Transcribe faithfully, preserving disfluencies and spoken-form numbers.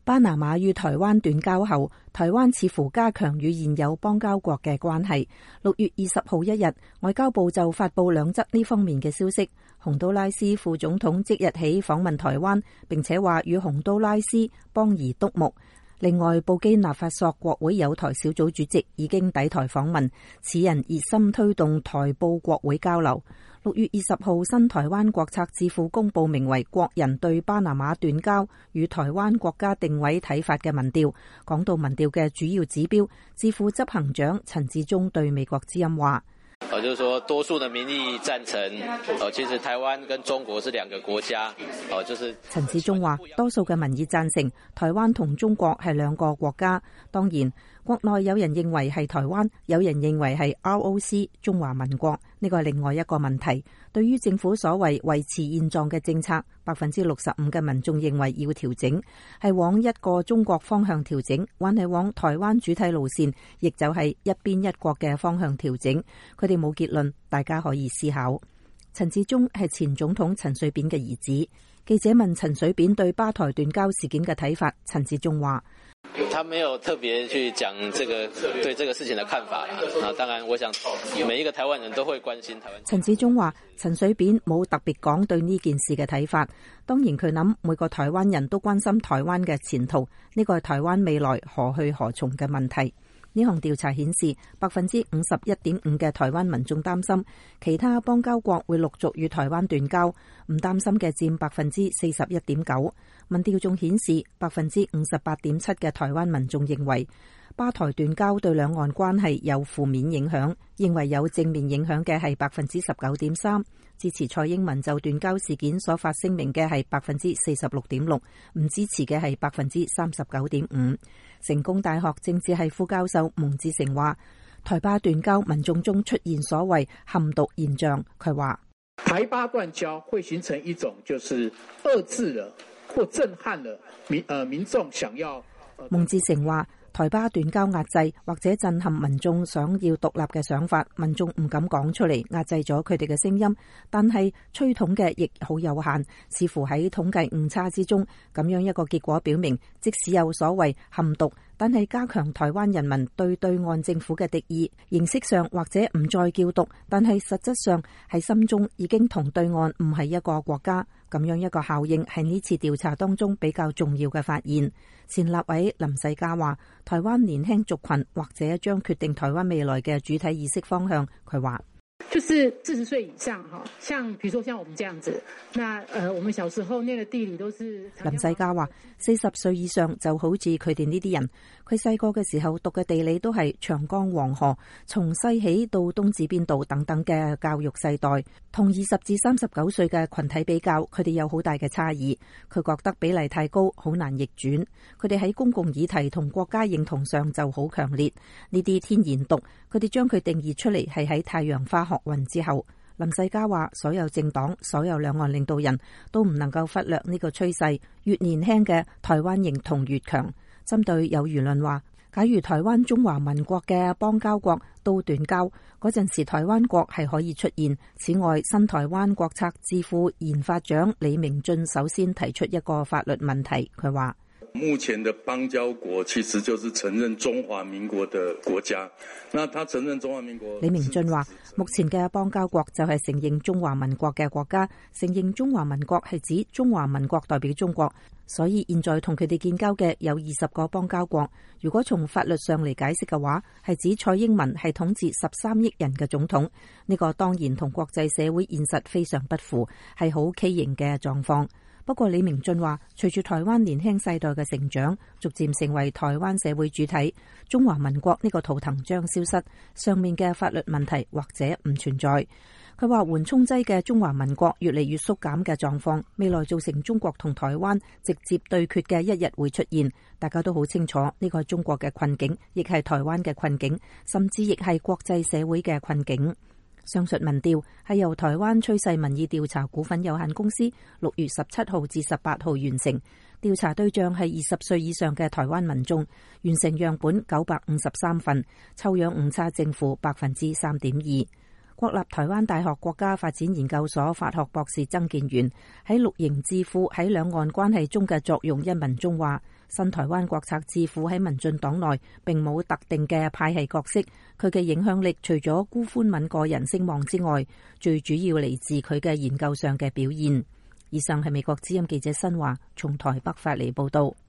巴拿馬與台灣斷交後，台灣似乎加強與現有邦交國嘅關係。六月二十號一日，外交部就發布兩則呢方面嘅消息。洪都拉斯副總統即日起訪問台灣，並且話與洪都拉斯邦誼篤睦。另外，布基納法索國會友台小組主席已經抵台訪問，此人熱心推動台布國會交流。六月二十號，新台灣國策智庫公佈名為《國人對巴拿馬斷交與台灣國家定位睇法》嘅民調，講到民調嘅主要指標，智庫執行長陳志忠對美國之音話： 呃，就是說多數的民意贊成，呃，其實台灣跟中國是兩個國家，呃，就是陳志忠話，多數嘅民意贊成台灣同中國係兩個國家。當然，國內有人認為係台灣，有人認為係 R O C 中華民國，呢個係另外一個問題。對於政府所謂維持現狀嘅政策，百分之六十五嘅民眾認為要調整，係往一個中國方向調整，還係往台灣主體路線，亦就係一邊一國嘅方向調整。佢哋冇結論，大家可以思考。陳志忠係前總統陳水扁嘅兒子。記者問陳水扁對巴台斷交事件嘅睇法，陳志忠話： 他沒有特別去講這個對這個事情的看法啊。當然，我想每一個台灣人都會關心台灣。 陳志忠話：陳水扁冇特別講對呢件事嘅睇法。當然，佢諗每個台灣人都關心台灣嘅前途，呢個係台灣未來何去何從嘅問題。呢項調查顯示，百分之五十一點五嘅台灣民眾擔心其他邦交國會陸續與台灣斷交，唔擔心嘅佔百分之四十一點九。民調仲顯示，百分之五十八點七嘅台灣民眾認為巴台斷交對兩岸關係有負面影響，認為有正面影響嘅係百分之十九點三。支持蔡英文就斷交事件所發聲明嘅係百分之四十六點六，唔支持嘅係百分之三十九點五。成功大學政治系副教授蒙志成話：台巴斷交民眾中出現所謂含毒現象。佢話台巴斷交會形成一種就是遏制了或震撼了民呃民眾想要。 蒙志成話：台巴斷交壓制或者震撼民眾想要獨立嘅想法，民眾唔敢講出嚟，壓制咗佢哋嘅聲音。但係吹統嘅亦好有限，似乎喺統計誤差之中。咁樣一個結果表明，即使有所謂含毒，但係加強台灣人民對對岸政府嘅敵意，形式上或者唔再叫毒，但係實質上喺心中已經同對岸唔係一個國家。咁樣一個效應係呢次調查當中比較重要嘅發現。前立委林世嘉話：台灣年輕族群或者將決定台灣未來嘅主體意識方向。佢話： 就是四十歲以上，像比如說像我們這樣子，那呃，我們小時候那個地理都是。 林世嘉話：四十歲以上就好似佢哋呢啲人，佢細個嘅時候讀嘅地理都係長江黃河，從西起到東至邊度等等嘅教育世代，同二十至三十九歲嘅群體比較，佢哋有好大嘅差異。佢覺得比例太高，好難逆轉。佢哋喺公共議題同國家認同上就好強烈。呢啲天然毒，佢哋將佢定義出嚟係喺太陽花學運之後。林世嘉話：所有政黨、所有兩岸領導人都唔能夠忽略呢個趨勢，越年輕嘅台灣認同越強。針對有輿論話，假如台灣中華民國嘅邦交國都斷交，嗰陣時台灣國係可以出現。此外，新台灣國策智庫研發長李明俊首先提出一個法律問題，佢話： 目前的邦交國其實就是承認中華民國的國家。那他承認中華民國， 李明俊話：目前嘅邦交國就係承認中華民國嘅國家，承認中華民國係指中華民國代表中國，所以現在同佢哋建交嘅有二十個邦交國。如果從法律上嚟解釋嘅話，係指蔡英文係統治十三億人嘅總統，呢個當然同國際社會現實非常不符，係好畸形嘅狀況。不過李明俊話，隨住台灣年輕世代嘅成長，逐漸成為台灣社會主體，中華民國呢個圖騰將消失，上面嘅法律問題或者唔存在。佢話緩衝劑嘅中華民國越嚟越縮減嘅狀況，未來造成中國同台灣直接對決嘅一日會出現。大家都好清楚，呢個係中國嘅困境，亦係台灣嘅困境，甚至亦係國際社會嘅困境。上述民調係由台灣趨勢民意調查股份有限公司六月十七號至十八號完成，調查對象係二十歲以上嘅台灣民眾，完成樣本九百五十三份，抽樣誤差正負百分之三點二。國立台灣大學國家發展研究所法學博士曾建元喺綠營智庫喺兩岸關係中嘅作用一文中話， 新台灣國策智庫喺民進黨內並冇特定嘅派系角色，佢嘅影響力除咗辜寬敏個人聲望之外，最主要嚟自佢嘅研究上嘅表現。以上係美國之音記者新華從台北發嚟報道。